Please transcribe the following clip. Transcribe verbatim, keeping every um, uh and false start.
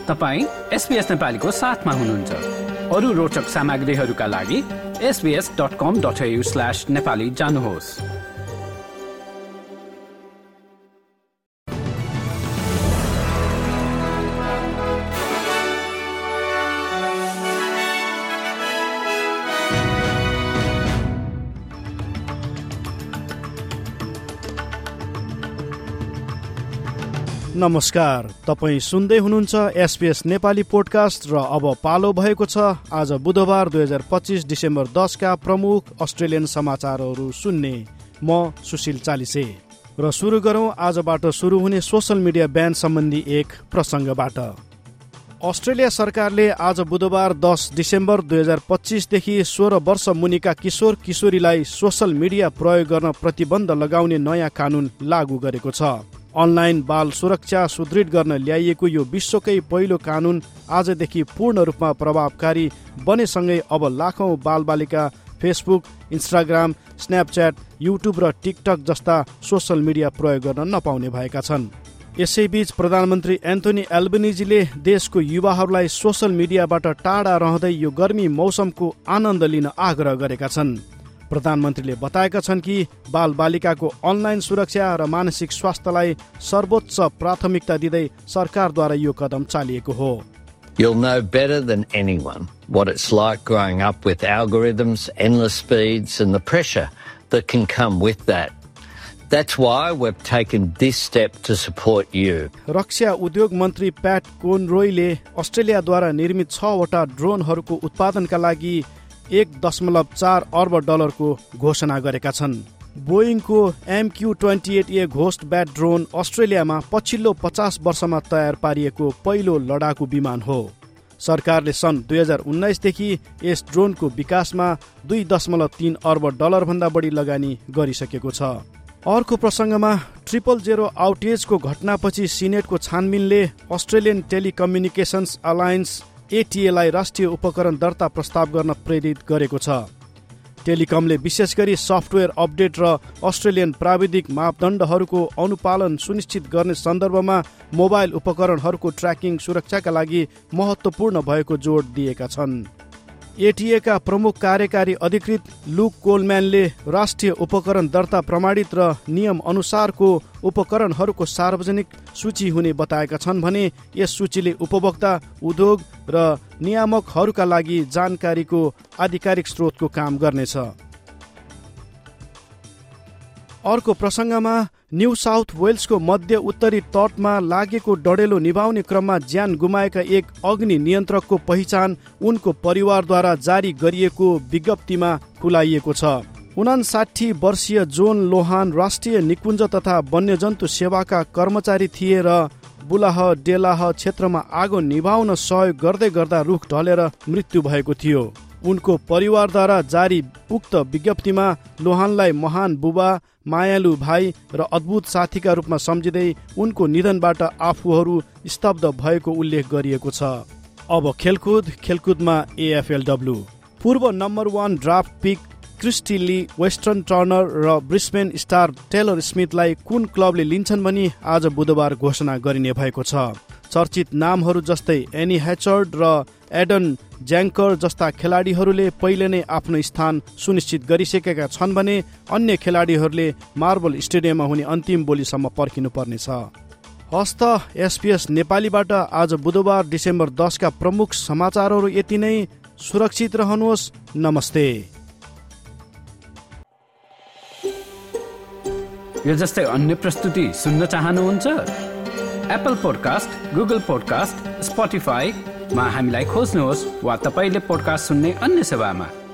तपाईँ एसबीएस नेपालीको साथमा हुनुहुन्छ। अरू रोचक सामग्रीहरूका लागि SBS dot com dot AU slash Nepali जानुहोस्। नमस्कार, तपाईँ सुन्दै हुनुहुन्छ एसबीएस नेपाली पोडकास्ट र अब पालो भएको छ आज बुधबार दुई हजार पच्चिस डिसेम्बर दसका प्रमुख अस्ट्रेलियन समाचारहरू सुन्ने। म सुशील चालिसे र सुरु गरौँ आजबाट सुरु हुने सोसल मिडिया ब्यान सम्बन्धी एक प्रसङ्गबाट। अस्ट्रेलिया सरकारले आज बुधबार दस डिसेम्बर दुई हजार पच्चिसदेखि सोह्र वर्ष मुनिका किशोर किशोरीलाई सोसल मिडिया प्रयोग गर्न प्रतिबन्ध लगाउने नयाँ कानुन लागू गरेको छ। अनलाइन बाल सुरक्षा सुदृढ गर्न ल्याइएको यो विश्वकै पहिलो कानुन आजदेखि पूर्ण रूपमा प्रभावकारी बनेसँगै अब लाखौं बालबालिका फेसबुक, इन्स्टाग्राम, स्न्यापच्याट, युट्युब र टिकटक जस्ता सोसल मिडिया प्रयोग गर्न नपाउने भएका छन्। यसैबीच प्रधानमन्त्री एन्थोनी एल्बनिजीले देशको युवाहरूलाई सोसल मिडियाबाट टाढा रहँदै यो गर्मी मौसमको आनन्द लिन आग्रह गरेका छन्। प्रधानमन्त्रीले बताएका छन् कि बालबालिकाको अनलाइन सुरक्षा र मानसिक स्वास्थ्यलाई सर्वोच्च प्राथमिकता दिँदै सरकारद्वारा यो कदम चालिएको हो। You'll know better than anyone what it's like growing up with algorithms, endless speeds and the pressure that can come with that. That's why we've taken this step to support you. रक्षा उद्योग मन्त्री प्याट कोनरोयले अस्ट्रेलियाद्वारा निर्मित छवटा ड्रोनहरूको उत्पादनका लागि एक दशमलव चार अर्ब डलरको घोषणा गरेका छन्। बोइङको MQ twenty eight A ghost bat drone अस्ट्रेलियामा पछिल्लो पचास वर्षमा तयार पारिएको पहिलो लडाकु विमान हो। सरकारले सन् दुई हजार उन्नाइसदेखि यस ड्रोनको विकासमा दुई दशमलव तीन अर्ब डलर भन्दा बढी लगानी गरिसकेको छ। अर्को प्रसङ्गमा ट्रिपल जेरो आउटेजको घटनापछि सिनेटको छानबिनले अस्ट्रेलियन टेलिकम्युनिकेसन्स अलायन्स एटीएलाई राष्ट्रिय उपकरण दर्ता प्रस्ताव गर्न प्रेरित गरेको छ। टेलिकमले विशेष गरी सफ्टवेयर अपडेट र अस्ट्रेलियन प्राविधिक मापदण्डहरूको अनुपालन सुनिश्चित गर्ने सन्दर्भमा मोबाइल उपकरणहरूको ट्र्याकिङ सुरक्षाका लागि महत्त्वपूर्ण भएको जोड दिएका छन्। एटीएका प्रमुख कार्यकारी अधिकृत लुक कोलम्यानले राष्ट्रिय उपकरण दर्ता प्रमाणित र नियम अनुसारको उपकरणहरूको सार्वजनिक सूची हुने बताएका छन् भने यस सूचीले उपभोक्ता, उद्योग र नियामकहरूका लागि जानकारीको आधिकारिक स्रोतको काम गर्नेछ। अर्को प्रसङ्गमा न्यू साउथ वेल्सको मध्य उत्तरी तटमा लागेको डढेलो निभाउने क्रममा ज्यान गुमाएका एक अग्नि नियन्त्रकको पहिचान उनको परिवारद्वारा जारी गरिएको विज्ञप्तिमा खुलाइएको छ। उनासाठी वर्षीय जोन लोहान राष्ट्रिय निकुञ्ज तथा वन्यजन्तु सेवाका कर्मचारी थिए र बुलाह डेलाह क्षेत्रमा आगो निभाउन सहयोग गर्दै गर्दा रुख ढलेर मृत्यु भएको थियो। उनको परिवारद्वारा जारी उक्त विज्ञप्तिमा लोहानलाई महान बुबा, मायालु भाइ र अद्भुत साथीका रूपमा सम्झिँदै उनको निधनबाट आफूहरू स्तब्ध भएको उल्लेख गरिएको छ। अब खेलकुद खेलकुदमा एएफएलडब्ल्यू पूर्व number one draft pick Kristie Lee, Western Turner र ब्रिस्बेन स्टार टेलर स्मिथलाई कुन क्लबले लिन्छन् भनी आज बुधबार घोषणा गरिने भएको छ। चर्चित नामहरू जस्तै एनी ह्याचर्ड र एडन ज्याङ्कर जस्ता खेलाडीहरूले पहिले नै आफ्नो स्थान सुनिश्चित गरिसकेका छन् भने अन्य खेलाडीहरूले मार्बल स्टेडियममा हुने अन्तिम बोलीसम्म पर्खिनु पर्नेछ। हस्त एसपीएस नेपालीबाट आज बुधबार डिसेम्बर दसका प्रमुख समाचारहरू यति नै। सुरक्षित रहनुहोस्। नमस्ते। यो जस्तै अन्य प्रस्तुति सुन्न चाहनुहुन्छ? एप्पल पोडकास्ट, गुगल पोडकास्ट, स्पोटिफाईमा हामीलाई खोज्नुहोस् वा तपाईँले पोडकास्ट सुन्ने अन्य सेवामा।